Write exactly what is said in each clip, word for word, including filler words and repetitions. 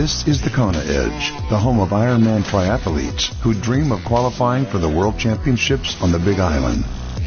This is the Kona Edge, the home of Ironman triathletes who dream of qualifying for the World Championships on the Big Island.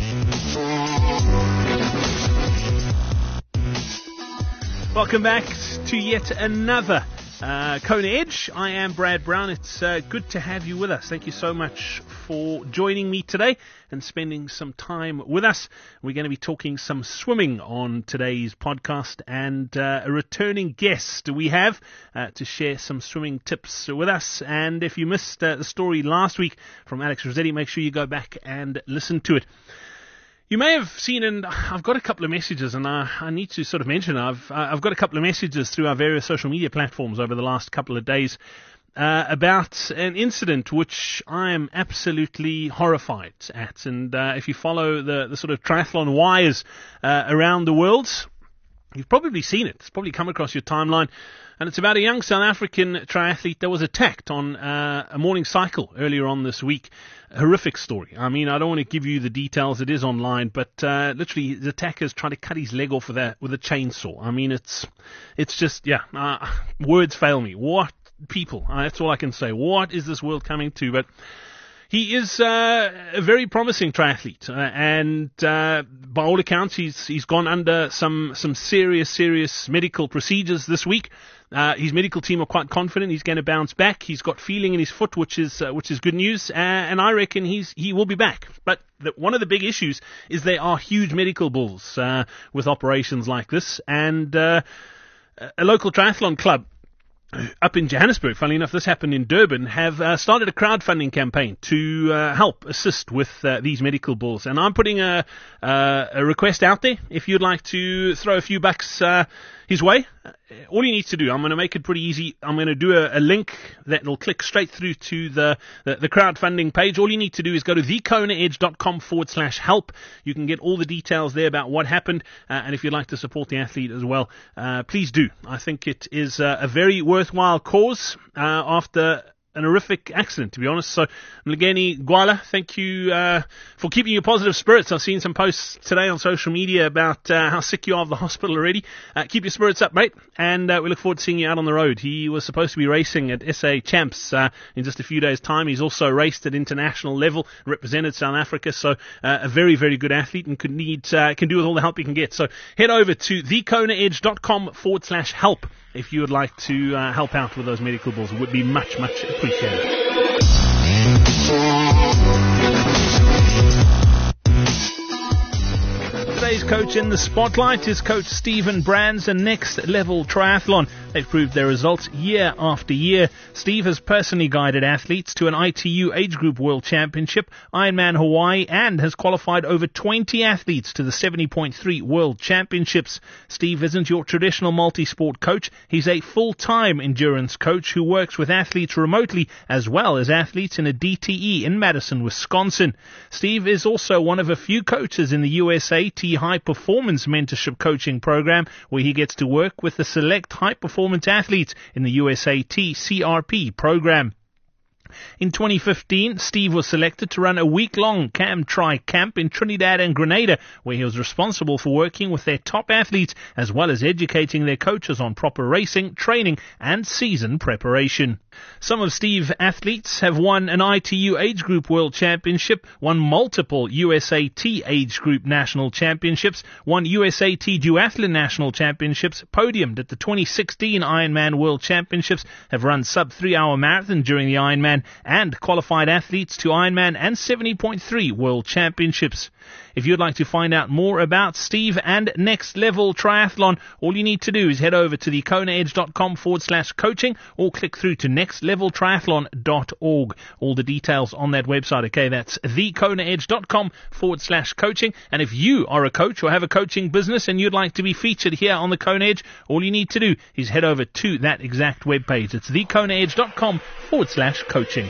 Welcome back to yet another uh, Kona Edge. I am Brad Brown. It's uh, good to have you with us. Thank you so much for joining me today and spending some time with us. We're going to be talking some swimming on today's podcast, and uh, a returning guest we have uh, to share some swimming tips with us. And if you missed uh, the story last week from Alex Rossetti, make sure you go back and listen to it. You may have seen, and I've got a couple of messages, and I, I need to sort of mention, I've uh, I've got a couple of messages through our various social media platforms over the last couple of days uh, about an incident which I am absolutely horrified at. And uh, if you follow the, the sort of triathlon wires uh, around the world, you've probably seen it. It's probably come across your timeline. And it's about a young South African triathlete that was attacked on uh, a morning cycle earlier on this week. A horrific story. I mean, I don't want to give you the details. It is online, but uh, literally, the attackers tried to cut his leg off with a with a chainsaw. I mean, it's it's just yeah. Uh, words fail me. What people? Uh, that's all I can say. What is this world coming to? But he is uh, a very promising triathlete, uh, and uh, by all accounts, he's he's gone under some some serious serious medical procedures this week. Uh, his medical team are quite confident he's going to bounce back. He's got feeling in his foot, which is uh, which is good news, uh, and I reckon he's he will be back. But the, one of the big issues is there are huge medical bills uh, with operations like this, and uh, a local triathlon club up in Johannesburg, funnily enough, this happened in Durban, have uh, started a crowdfunding campaign to uh, help assist with uh, these medical bills. And I'm putting a, uh, a request out there. If you'd like to throw a few bucks uh, his way, uh, all you need to do, I'm going to make it pretty easy. I'm going to do a, a link that will click straight through to the, the, the crowdfunding page. All you need to do is go to thekonaedge.com forward slash help. You can get all the details there about what happened. Uh, and if you'd like to support the athlete as well, uh, please do. I think it is uh, a very worthwhile cause uh, after an horrific accident, to be honest. So, Mlageni Gwala, thank you uh, for keeping your positive spirits. I've seen some posts today on social media about uh, how sick you are of the hospital already. Uh, keep your spirits up, mate, and uh, we look forward to seeing you out on the road. He was supposed to be racing at S A Champs uh, in just a few days' time. He's also raced at international level, represented South Africa, so uh, a very, very good athlete, and could need uh, can do with all the help he can get. So head over to thekonaedge.com forward slash help if you would like to uh, help out with those medical bills. It would be much, much appreciated. Today's coach in the spotlight is Coach Stephen Brands and Next Level Triathlon. They've proved their results year after year. Steve has personally guided athletes to an I T U Age Group World Championship, Ironman Hawaii, and has qualified over twenty athletes to the seventy point three World Championships. Steve isn't your traditional multi-sport coach. He's a full-time endurance coach who works with athletes remotely as well as athletes in a D T E in Madison, Wisconsin. Steve is also one of a few coaches in the U S A T High Performance Mentorship Coaching Program, where he gets to work with the select high performance athletes in the U S A T C R P program. In twenty fifteen, Steve was selected to run a week-long Cam Tri camp in Trinidad and Grenada, where he was responsible for working with their top athletes as well as educating their coaches on proper racing, training, and season preparation. Some of Steve's athletes have won an I T U Age Group World Championship, won multiple U S A T Age Group National Championships, won U S A T Duathlon National Championships, podiumed at the twenty sixteen Ironman World Championships, have run sub-three hour marathon during the Ironman, and qualified athletes to Ironman and seventy point three World Championships. If you'd like to find out more about Steve and Next Level Triathlon, all you need to do is head over to thekonaedge.com forward slash coaching or click through to nextleveltriathlon dot org. All the details on that website, okay? That's thekonaedge.com forward slash coaching. And if you are a coach or have a coaching business and you'd like to be featured here on the Kona Edge, all you need to do is head over to that exact webpage. It's thekonaedge.com forward slash coaching.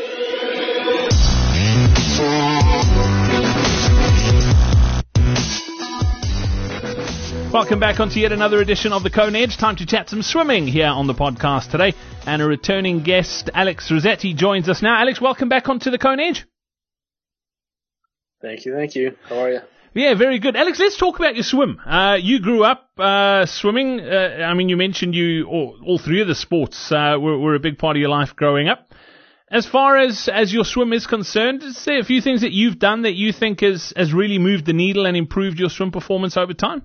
Welcome back onto yet another edition of the Kona Edge. Time to chat some swimming here on the podcast today. And a returning guest, Alex Rossetti, joins us now. Alex, welcome back onto the Kona Edge. Thank you, thank you. How are you? Yeah, very good. Alex, let's talk about your swim. Uh, you grew up uh, swimming. Uh, I mean, you mentioned you all, all three of the sports uh, were, were a big part of your life growing up. As far as, as your swim is concerned, is there a few things that you've done that you think has, has really moved the needle and improved your swim performance over time?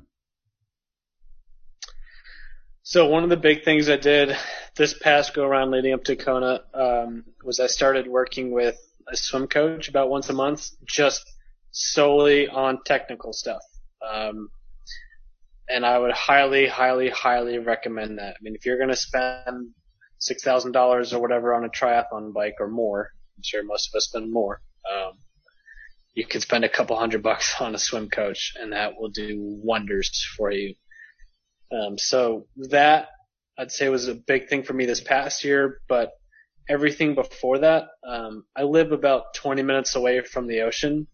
So one of the big things I did this past go-around leading up to Kona um, was I started working with a swim coach about once a month, just solely on technical stuff. Um, and I would highly, highly, highly recommend that. I mean, if you're going to spend six thousand dollars or whatever on a triathlon bike or more, I'm sure most of us spend more, um, you can spend a couple hundred bucks on a swim coach, and that will do wonders for you. Um, so that, I'd say, was a big thing for me this past year, but everything before that, um, I live about twenty minutes away from the ocean.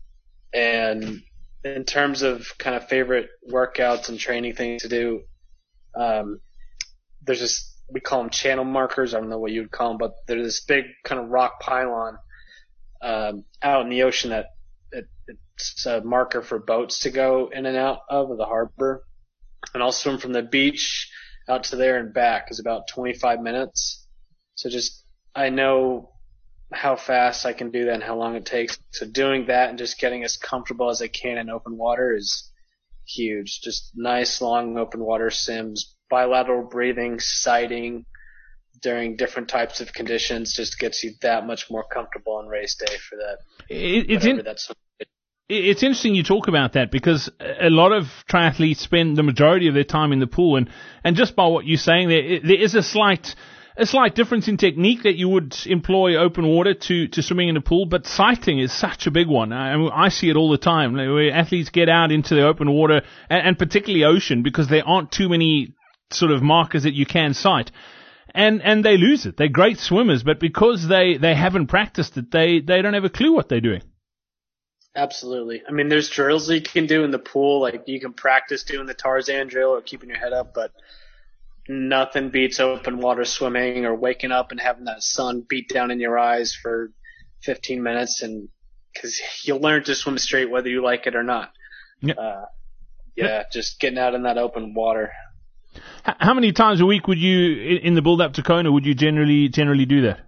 And in terms of kind of favorite workouts and training things to do, um, there's this, we call them channel markers. I don't know what you would call them, but there's this big kind of rock pylon um, out in the ocean that it, it's a marker for boats to go in and out of the harbor. And I'll swim from the beach out to there and back is about twenty-five minutes. So just, I know how fast I can do that and how long it takes. So doing that and just getting as comfortable as I can in open water is huge. Just nice, long open water sims, bilateral breathing, sighting during different types of conditions just gets you that much more comfortable on race day for that. It, it's in, that's It's interesting you talk about that because a lot of triathletes spend the majority of their time in the pool, and, and just by what you're saying, there there is a slight a slight difference in technique that you would employ open water to, to swimming in the pool, but sighting is such a big one. I, mean, I see it all the time where athletes get out into the open water, and, and particularly ocean, because there aren't too many sort of markers that you can sight. And and they lose it. They're great swimmers, but because they, they haven't practiced it, they, they don't have a clue what they're doing. Absolutely. I mean, there's drills you can do in the pool. Like, you can practice doing the Tarzan drill or keeping your head up, but nothing beats open water swimming or waking up and having that sun beat down in your eyes for fifteen minutes, and because you'll learn to swim straight whether you like it or not. Yep. Uh, yeah, yep. Just getting out in that open water. How many times a week would you, in the build-up to Kona, would you generally generally do that?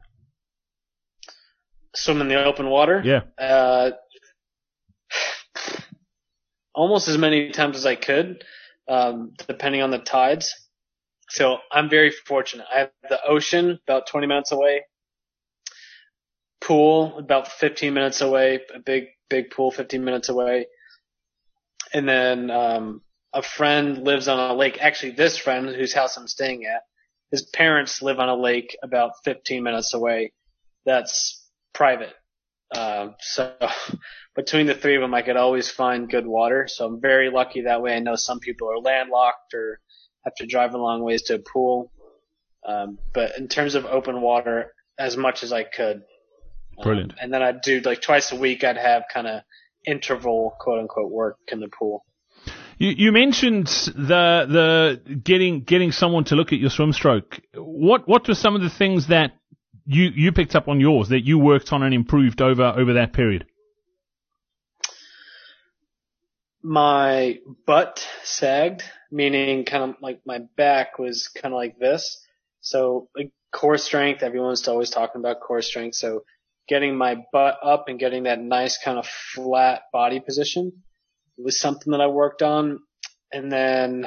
Swim in the open water? Yeah. Uh, almost as many times as I could, um, depending on the tides. So I'm very fortunate. I have the ocean about twenty minutes away, pool about fifteen minutes away, a big, big pool fifteen minutes away. And then um, a friend lives on a lake. Actually, this friend whose house I'm staying at, his parents live on a lake about fifteen minutes away. That's private. Um, so between the three of them, I could always find good water. So I'm very lucky that way. I know some people are landlocked or have to drive a long ways to a pool. Um, but in terms of open water, as much as I could. Brilliant. Um, and then I'd do like twice a week, I'd have kind of interval, quote unquote, work in the pool. You, you mentioned the the getting getting someone to look at your swim stroke. What what were some of the things that you, you picked up on yours that you worked on and improved over, over that period? My butt sagged, meaning kind of like my back was kind of like this. So like core strength, everyone's always talking about core strength. So getting my butt up and getting that nice kind of flat body position was something that I worked on. And then,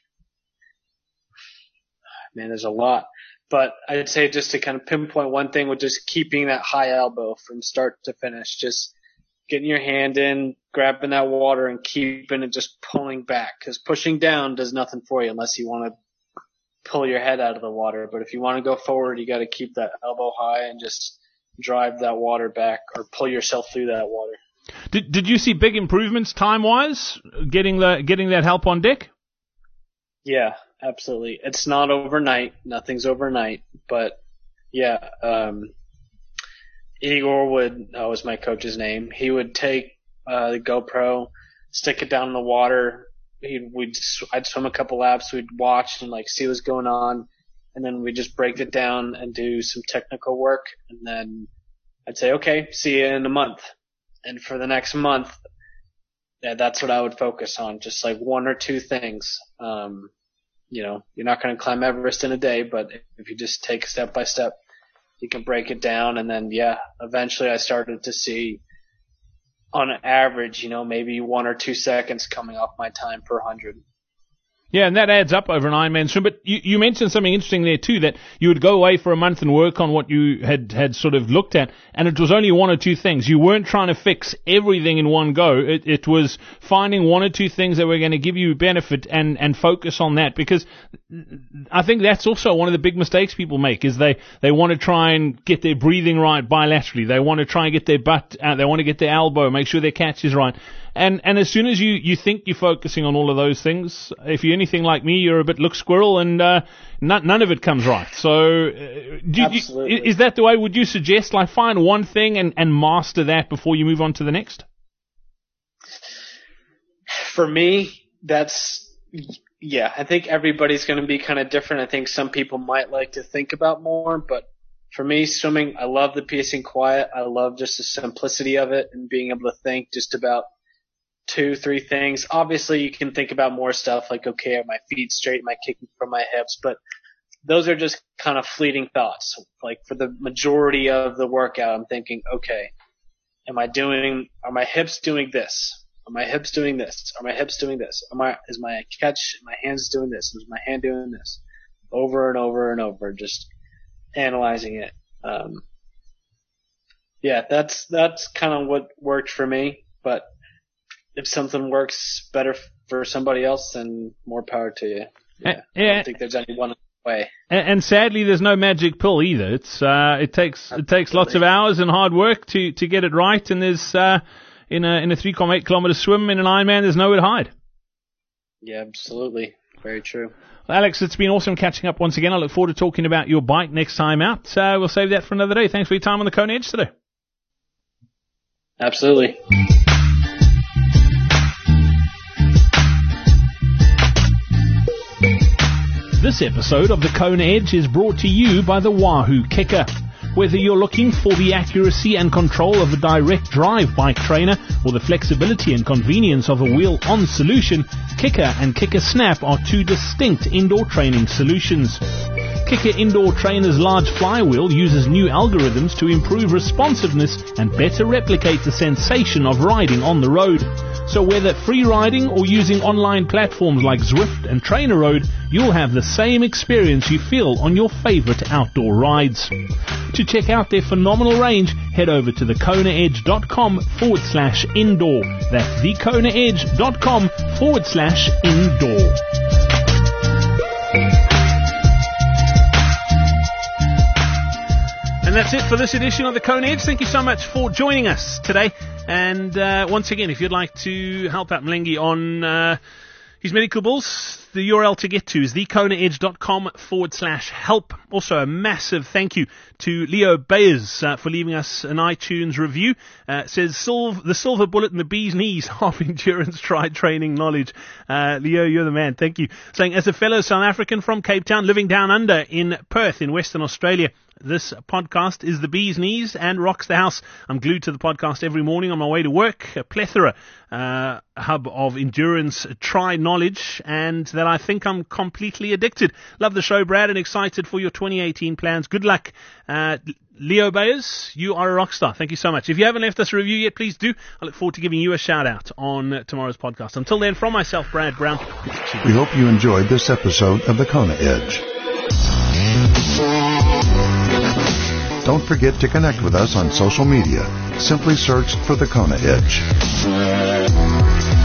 man, there's a lot. But I'd say just to kind of pinpoint one thing with just keeping that high elbow from start to finish, just getting your hand in, grabbing that water and keeping it just pulling back. Because pushing down does nothing for you unless you want to pull your head out of the water. But if you want to go forward, you got to keep that elbow high and just drive that water back or pull yourself through that water. Did Did you see big improvements time wise getting the getting that help on deck? Yeah, absolutely. It's not overnight. Nothing's overnight. But yeah, um, Igor would, that was my coach's name. He would take uh, the GoPro, stick it down in the water. He'd, we'd, I'd swim a couple laps. We'd watch and like see what's going on, and then we'd just break it down and do some technical work. And then I'd say, okay, see you in a month. and for the next month, yeah, that's what I would focus on. Just like one or two things. Um, you know, you're not going to climb Everest in a day, but if you just take step by step, you can break it down. And then, yeah, eventually I started to see on average, you know, maybe one or two seconds coming off my time per hundred. Yeah, and that adds up over an Ironman swim. But you, you mentioned something interesting there too, that you would go away for a month and work on what you had, had sort of looked at, and it was only one or two things. You weren't trying to fix everything in one go. It, it was finding one or two things that were going to give you benefit and, and focus on that, because I think that's also one of the big mistakes people make, is they, they want to try and get their breathing right bilaterally. They want to try and get their butt out. They want to get their elbow, make sure their catch is right. And and as soon as you, you think you're focusing on all of those things, if you're anything like me, you're a bit look squirrel, and uh, none, none of it comes right. So uh, do Absolutely. You, is that the way? Would you suggest, like, find one thing and, and master that before you move on to the next? For me, that's, yeah, I think everybody's going to be kind of different. I think some people might like to think about more, but for me, swimming, I love the peace and quiet. I love just the simplicity of it and being able to think just about two, three things. Obviously, you can think about more stuff like, okay, are my feet straight? Am I kicking from my hips? But those are just kind of fleeting thoughts. Like, for the majority of the workout, I'm thinking, okay, am I doing, are my hips doing this? Are my hips doing this? Are my hips doing this? Am I, is my catch, my hands doing this? Is my hand doing this? Over and over and over, just analyzing it. Um, yeah, that's, that's kind of what worked for me. But if something works better for somebody else, then more power to you. Yeah, yeah. I don't think there's any one way. And, and sadly, there's no magic pill either. It's uh, it takes Absolutely. it takes lots of hours and hard work to, to get it right. And there's uh, in a in a three point eight kilometer swim in an Ironman, there's nowhere to hide. Yeah, absolutely, very true. Well, Alex, it's been awesome catching up once again. I look forward to talking about your bike next time out. Uh, we'll save that for another day. Thanks for your time on the Kona Edge today. Absolutely. This episode of the Kona Edge is brought to you by the Wahoo Kicker. Whether you're looking for the accuracy and control of a direct drive bike trainer or the flexibility and convenience of a wheel-on solution, Kicker and Kicker Snap are two distinct indoor training solutions. Kicker Indoor Trainer's large flywheel uses new algorithms to improve responsiveness and better replicate the sensation of riding on the road. So whether free riding or using online platforms like Zwift and TrainerRoad, you'll have the same experience you feel on your favorite outdoor rides. To check out their phenomenal range, head over to thekonaedge.com forward slash indoor. That's thekonaedge.com forward slash indoor. And that's it for this edition of the Kona Edge. Thank you so much for joining us today. And uh, once again, if you'd like to help out Mlengi on uh, his medical bills, the U R L to get to is thekonaedge.com forward slash help. Also, a massive thank you to Leo Bayers uh, for leaving us an iTunes review. Uh, it says, Silv- the silver bullet and the bee's knees of endurance tri training knowledge. Uh, Leo, you're the man. Thank you. Saying, as a fellow South African from Cape Town, living down under in Perth in Western Australia, this podcast is the bee's knees and rocks the house. I'm glued to the podcast every morning on my way to work. A plethora, uh, hub of endurance tri knowledge, and that I think I'm completely addicted. Love the show, Brad, and excited for your twenty eighteen plans. Good luck. Uh, Leo Bayers, you are a rock star. Thank you so much. If you haven't left us a review yet, please do. I look forward to giving you a shout out on uh, tomorrow's podcast. Until then, from myself, Brad Brown. We hope you enjoyed this episode of the Kona Edge. Don't forget to connect with us on social media. Simply search for the Kona Edge.